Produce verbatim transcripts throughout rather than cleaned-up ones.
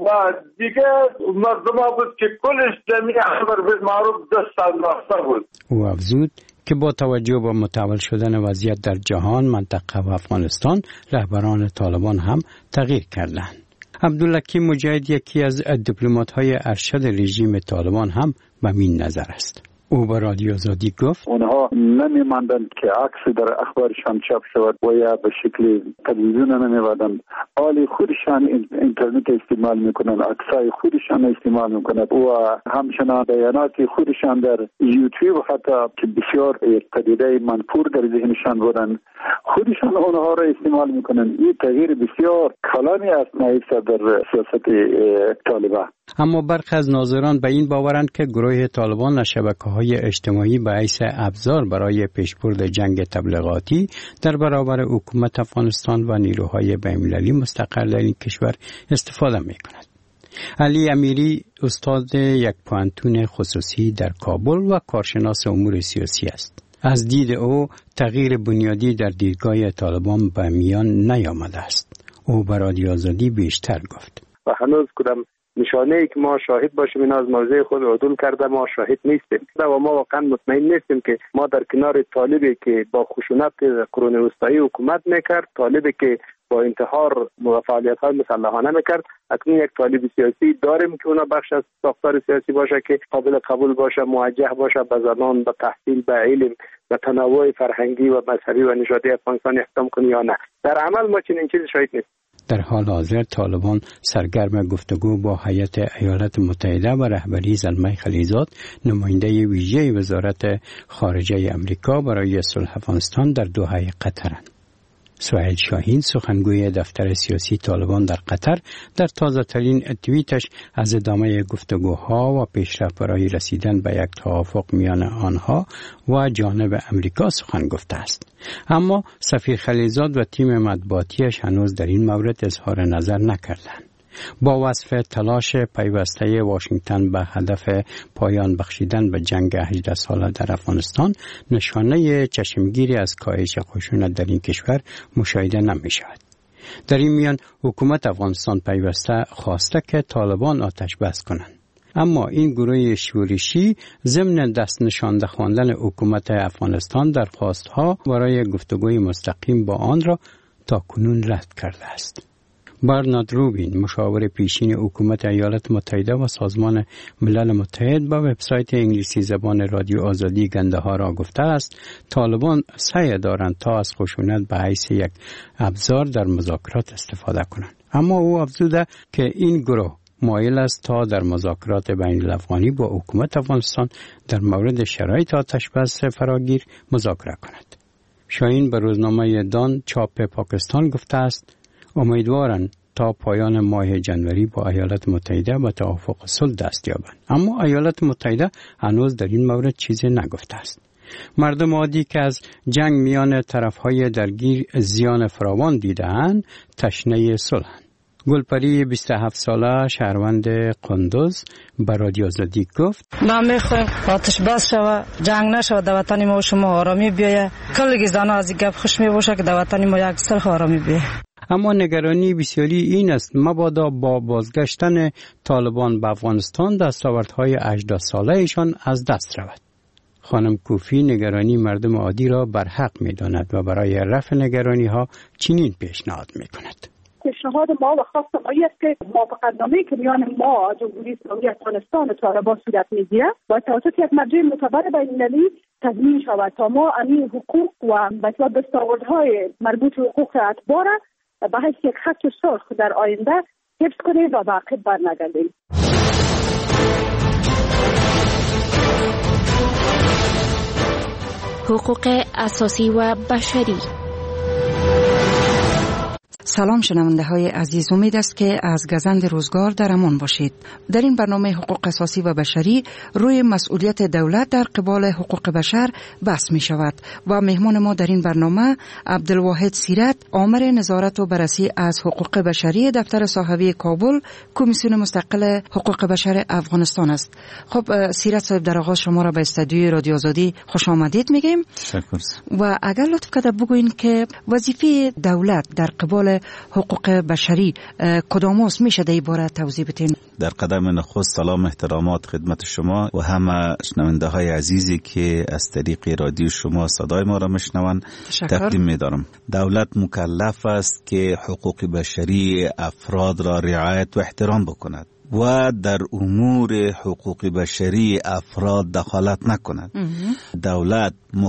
و دیگه مردم ها بود که کلش جمعی امر بالمعروف دست انداخته بود. او افزود که با توجه به متحول شدن وضعیت در جهان، منطقه و افغانستان، رهبران طالبان هم تغییر کردند. عبدالحکیم مجاهد یکی از دیپلمات‌های ارشد رژیم طالبان هم به این نظر است. او به رادیو آزادی گفت اونها نمی‌ماندند که عکس در اخبارشان چاپ شود و یا به شکل تلویزیون نمی‌بردند. حالی خودشان اینترنت استعمال میکنند، عکسای خودشان استعمال میکنند و همچنان بیانات خودشان در یوتیوب حتی که بسیار پدیده منفور در ذهنشان بودند خودشان اونها را استعمال میکنند. این تغییر بسیار کلانی است نایسته در سیاست طالبان. اما برخی از ناظران به این باورند که گروه طالبان از شبکه‌های اجتماعی به حیث ابزار برای پیشبرد جنگ تبلیغاتی در برابر حکومت افغانستان و نیروهای بین‌المللی مستقر در این کشور استفاده می‌کند. علی امیری استاد یک پوهنتون خصوصی در کابل و کارشناس امور سیاسی است. از دید او تغییر بنیادی در دیدگاه طالبان به میان نیامده است. او به رادیو آزادی بیشتر گفت. و هنوز کدام نشانه ای که ما شاهد باشیم این از موضع خود عدول کرده ما شاهد نیستیم و ما واقعا مطمئن نیستیم که ما در کنار طالبی که با خشونت قرون وسطایی حکومت میکرد، طالبی که با انتحار و فعالیت‌های مسلحانه میکرد، اکنون یک طالب سیاسی داریم که اونا بخش از ساختار سیاسی باشه که قابل قبول باشه، موجه باشه به زبان، به تحصیل، به علم، به تنوع فرهنگی و مذهبی و نژادی افغانستان احترام کنی یا نه. در عمل ما چنین چیزی شاهد نیستیم. در حال حاضر طالبان سرگرم گفتگو با هیئت ایالات متحده و رهبری زلمه خلیزاد، نماینده ویژه وزارت خارجه آمریکا برای صلح افغانستان در دوحه قطرند. سهیل شاهین سخنگوی دفتر سیاسی طالبان در قطر در تازه ترین توییتش از ادامه گفتگوها و پیشرفت برای رسیدن به یک توافق میان آنها و جانب امریکا سخن گفته است. اما سفیر خلیزاد و تیم مطبوعاتیش هنوز در این مورد اظهار نظر نکردند. با وصف تلاش پیوسته واشنگتن به هدف پایان بخشیدن به جنگ هجده ساله در افغانستان، نشانه چشمگیری از کاهش خشونت در این کشور مشاهده نمی شود. در این میان حکومت افغانستان پیوسته خواسته که طالبان آتش بس کنند. اما این گروه شورشی ضمن دست نشانده خواندن حکومت افغانستان درخواستها برای گفتگوی مستقیم با آن را تا کنون رد کرده است. برنارد روبین، مشاور پیشین حکومت ایالات متحده و سازمان ملل متحد، با وبسایت انگلیسی زبان رادیو آزادی گنده‌ها را گفته است طالبان سعی دارند تا از خشونت به حیث یک ابزار در مذاکرات استفاده کنند. اما او افزوده که این گروه مایل است تا در مذاکرات بین الافغانی با حکومت افغانستان در مورد شرایط آتش بس فراگیر مذاکره کند. شاهین به روزنامه دان چاپ پاکستان گفته است امیدوارند تا پایان ماه جنوری با ایالات متحده به توافق صلح دست یابند. اما ایالات متحده هنوز در این مورد چیزی نگفته است. مردم عادی که از جنگ میان طرفهای درگیر زیان فراوان دیده‌اند تشنه صلحند. گلپری بیست و هفت ساله شهروند قندوز به رادیو آزادی گفت ما میخوایم آتش بس شود، جنگ نشود، در وطن ما و شما آرامی بیاید. کلی زنها از این گپ خوش می باشه که در وطن ما یک صلح آرامی بیاید. اما نگرانی بسیاری این است مبادا با بازگشتن طالبان به افغانستان دستاوردهای هجده ساله ایشان از دست رود. خانم کوفی نگرانی مردم عادی را برحق می داند و برای رفع نگرانی ها چنین پیشنهاد می کند. پیشنهاد ما و خاص مایی است که موافقتنامه‌ای که میان ما جمهوری اسلامی افغانستان و طالبان صورت میگیرد با توسط یک مرجع معتبر بین‌المللی تضمین شود تا ما همین حقوق و مثلا دستاوردهای مربوط به حقوق اتباع به حیث یک خط سرخ در آینده حفظ کنیم و به عقب برنگردیم. حقوق اساسی و بشری. سلام شنونده های عزیز، امید است که از گزند روزگار در امان باشید. در این برنامه حقوق اساسی و بشری روی مسئولیت دولت در قبال حقوق بشر بحث می شود و مهمان ما در این برنامه عبدالواحد سیرت، آمر نظارت و بررسی از حقوق بشری دفتر صاحبی کابل، کمیسیون مستقل حقوق بشر افغانستان است. خب سیرت صاحب، در آغاز شما را به استودیوی رادیو آزادی خوش آمدید میگیم. تشکر. و اگر لطف کرده بگوین که وظیفه دولت در قبال حقوق بشری کدام است؟ میشه در این باره توضیح بدین؟ در قدم نخست سلام احترامات خدمت شما و همه شنونده های عزیزی که از طریق رادیو شما صدای ما را میشنوند تقدیم می‌دارم. دولت مکلف است که حقوق بشری افراد را رعایت و احترام بکند و در امور حقوق بشری افراد دخالت نکند. دولت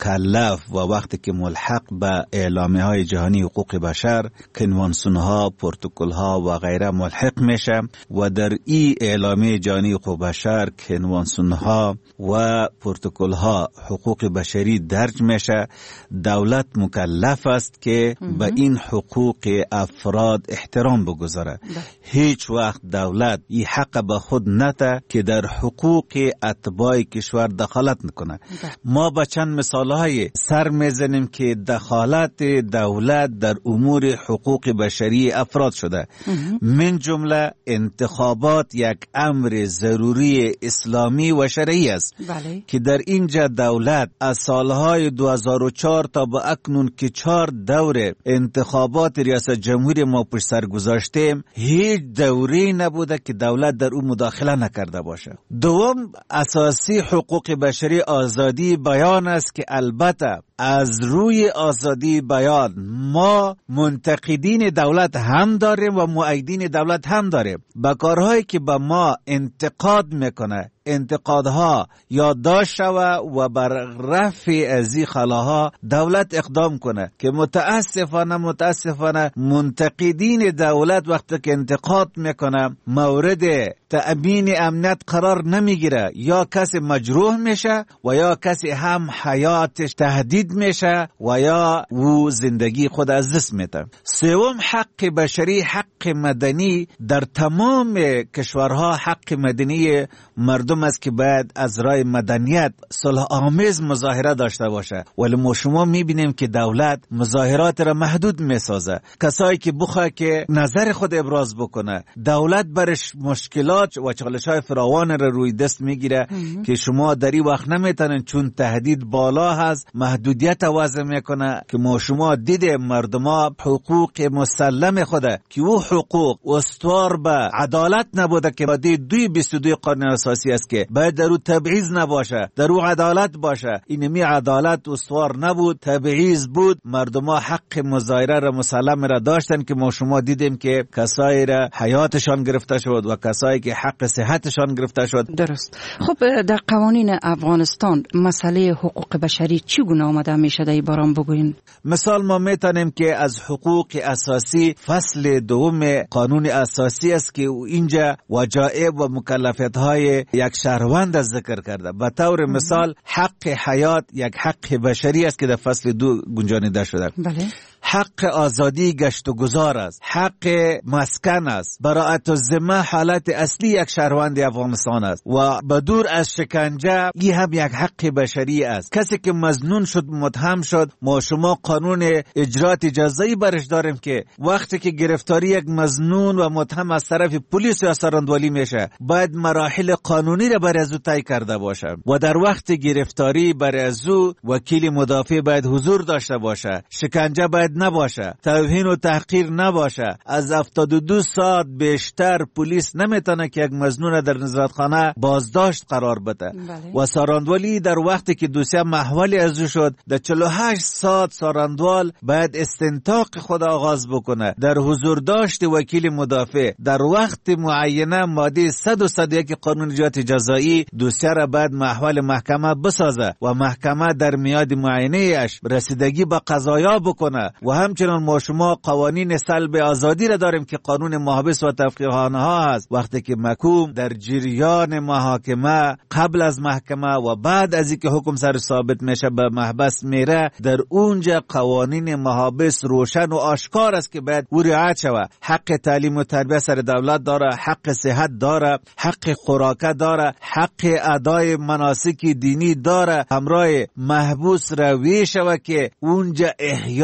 مکلف و وقتی که ملحق به اعلامیه های جهانی حقوق بشر، کنوانسیون ها، پروتکل ها و غیره ملحق میشه و در این اعلامیه جهانی حقوق بشر، کنوانسیون ها و پروتکل ها حقوق بشری درج میشه، دولت مکلف است که به این حقوق افراد احترام بگذاره. هیچ وقت دولت این حق به خود نده که در حقوق اتباع کشور دخالت نکنه. ما با چند مثالهای سر میزنیم که دخالت دولت در امور حقوق بشری افراد شده. من جمله انتخابات یک امر ضروری اسلامی و شرعی است. بله. که در اینجا دولت از سالهای دو هزار و چهار تا به اکنون که چهار دوره انتخابات ریاست جمهوری ما پشت سر گذاشتیم، هیچ دوری نبوده که دولت در اون مداخله نکرده باشه. دوم، اساسی حقوق بشری آزادی بیان است که البته از روی آزادی بیان ما منتقدین دولت هم داریم و مؤیدین دولت هم داریم. با کارهایی که به ما انتقاد میکنه انتقادها یادداشت شوه و بر رفع از این خلاها دولت اقدام کنه که متاسفانه متاسفانه منتقدین دولت وقتی که انتقاد میکنه مورد تأمین امنیت قرار نمیگیره، یا کسی مجروح میشه و یا کسی هم حیاتش تهدید میشه و یا او زندگی خود از دست میده. سوم، حق بشری، حق مدنی در تمام کشورها حق مدنی مردم است که باید از راه مدنیت صلح آمیز مظاهره داشته باشه، ولی ما شما میبینیم که دولت مظاهرات را محدود میسازه. کسایی که بخواه که نظر خود ابراز بکنه دولت برش مشکلات و چالش‌های فراوان را روی دست میگیره که شما در این وقت نمیتونن، چون تهدید بالا هست محدودیت وضع میکنه که ما شما دیده مردم حقوق مسلم خوده که او حقوق استوار به عدالت نبوده که بعد دوی بیست و دو قانون اساسی است که باید در او تبعیض نباشه، در او عدالت باشه. اینمی عدالت استوار نبود، تبعیض بود. مردم حق مظاهره را مسلم را داشتن که ما شما دیدیم که کسایی را حیاتشان گرفته شد و کسایی که حق صحتشان گرفته شد. درست. خب در قوانین افغانستان مسئله حقوق بشری چگونه آمده میشه در باران بگوین؟ مثال ما میتونیم که از حقوق اساسی فصل دوم قانون اساسی است که اینجا وجایب و مکلفیت های یک شهروند ذکر کرده. به طور مثال حق حیات یک حق بشری است که در فصل دو گنجانیده شده. بله. حق آزادی گشت و گذار است، حق مسکن است، براءت الذمه حالت اصلی یک شهروند افغانستان است و بدور از شکنجه این هم یک حق بشری است. کسی که مظنون شد، متهم شد، ما شما قانون اجرات جزایی برش داریم که وقتی که گرفتاری یک مظنون و متهم از طرف پلیس یا سراندولی میشه باید مراحل قانونی را برای از او طی کرده باشه و در وقت گرفتاری برای از او وکیل مدافع باید حضور داشته باشه، شکنجه باید نباشه، توهین و تحقیر نباشه. از هفتاد و دو ساعت بیشتر پلیس نمیتونه که یک مظنون در نظارتخانه بازداشت قرار بده. بله. و ساراندولی در وقتی که دوسیه محولی از او شد در چهل و هشت ساعت ساراندوال باید استنطاق خود آغاز بکنه در حضور داشت وکیل مدافع. در وقت معینه ماده صد و صد و یک قانون اجرات جزایی دوسیه را باید محول محکمه بسازه و محکمه در میاد معینه اش رسیدگی به قضایا بکنه. و همچنان ما شما قوانین سلب آزادی را داریم که قانون محابس و تفقیه‌خانه ها هست. وقتی که محکوم در جریان محاکمه قبل از محکمه و بعد از اینکه حکم سر ثابت میشه به محبس میره، در اونجا قوانین محابس روشن و آشکار است که باید او رعایت شود. حق تعلیم و تربیت سر دولت داره، حق صحت داره، حق خوراکه داره، حق ادای مناسک دینی داره. همراه محبوس روی شود که اونجا احیای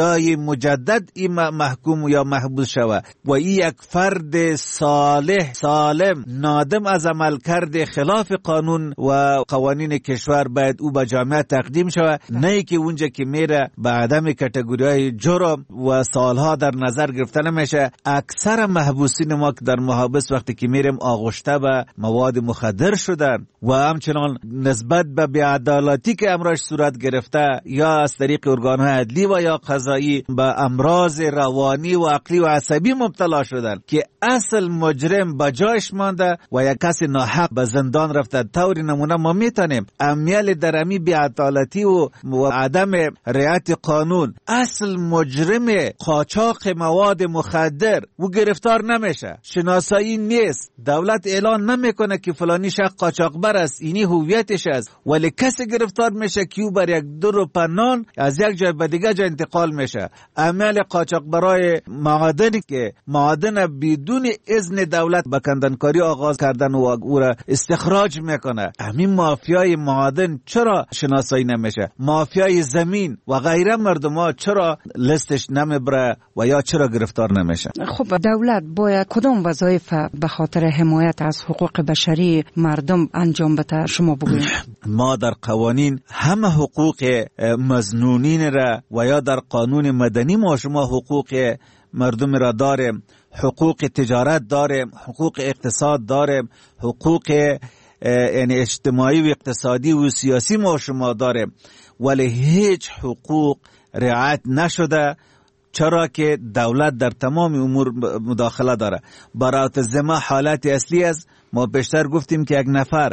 مجدد این محکوم یا محبوس شود و این یک فرد صالح سالم نادم از عمل کرده خلاف قانون و قوانین کشور باید او به جامعه تقدیم شود، نه که اونجا که میره به عدم کاتگوری‌های جرم و سالها در نظر گرفته نمیشه. اکثر محبوسین ما که در محابس وقتی که میریم آغشته به مواد مخدر شدن و همچنان نسبت به بی‌عدالتی که امرش صورت گرفته یا از طریق ارگان‌های عدلی و یا قضایی به امراض روانی و عقلی و عصبی مبتلا شدن که اصل مجرم به جایش مانده و یک کسی ناحق به زندان رفته. طوری نمونه ما میتونیم امیال در امی بی‌عدالتی و, و عدم رعایت قانون اصل مجرم قاچاق مواد مخدر و گرفتار نمیشه، شناسایی نیست، دولت اعلان نمیکنه که فلانی شخص قاچاقبر است، اینی هویتش است، ولی کسی گرفتار میشه که او بر یک دور پنان از یک جای به دیگه جای انتقال میشه. عمل قاچاقبرای معادنی که معادن بدون اذن دولت به کندنکاری آغاز کردن و او را استخراج میکنه، همین مافیای معادن چرا شناسایی نمیشه؟ مافیای زمین و غیره مردم ها چرا لستش نمیبره و یا چرا گرفتار نمیشه؟ خب دولت باید کدام وظایف به خاطر حمایت از حقوق بشری مردم انجام بده؟ شما بگویید. ما در قوانین همه حقوق مظنونین را و یا در قانون مدنی ما شما حقوق مردم را داریم، حقوق تجارت داریم، حقوق اقتصاد داریم، حقوق یعنی اجتماعی و اقتصادی و سیاسی ما شما داریم، ولی هیچ حقوق رعایت نشده. چرا که دولت در تمام امور مداخله داره. برات زما حالت اصلی است. ما بیشتر گفتیم که یک نفر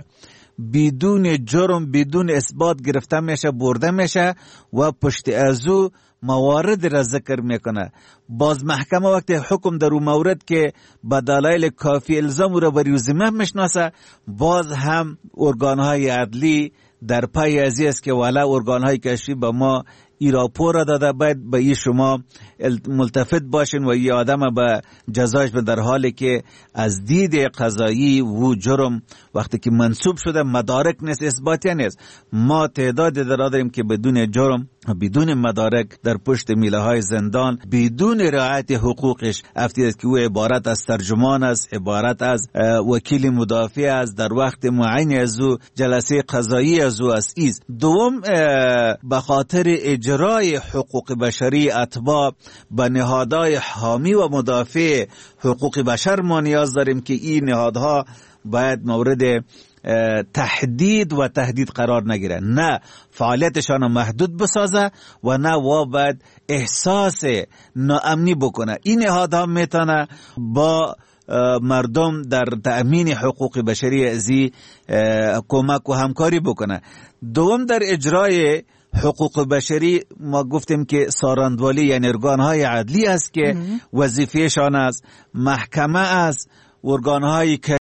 بدون جرم بدون اثبات گرفته میشه، برده میشه و پشت از او موارد را ذکر میکنه. باز محکمه وقتی حکم در اون مورد که به دلایل کافی الزام را بر ذمه میشناسه، باز هم ارگانهای عدلی در پای ازی است که والا ارگانهای کشفی به ما ای راپور داده، باید به ای شما ملتفت باشین و ای آدم به جزایش به، در حالی که از دید قضایی و جرم وقتی که منصوب شده مدارک نیست، اثباتی نیست. ما تعداد در داریم که بدون جرم بدون مدارک در پشت میله های زندان بدون رعایت حقوقش افتید است که او عبارت از ترجمان است، عبارت از وکیل مدافع است، در وقت معین از او جلسه قضایی از او است. ایز دوم به خاطر اجرای حقوق بشری اتباع به نهادهای حامی و مدافع حقوق بشر ما نیاز داریم که این نهادها باید مورد تهدید و تهدید قرار نگیره، نه فعالیتشان محدود بسازه و نه و باید احساس ناامنی بکنه. این نهادها میتونه با مردم در تأمین حقوق بشری ازی کمک و همکاری بکنه. دوم در اجرای حقوق بشری ما گفتیم که ساراندوالی یعنی ارگانهای عدلی است که وظیفهشان است، محکمه است، ارگانهای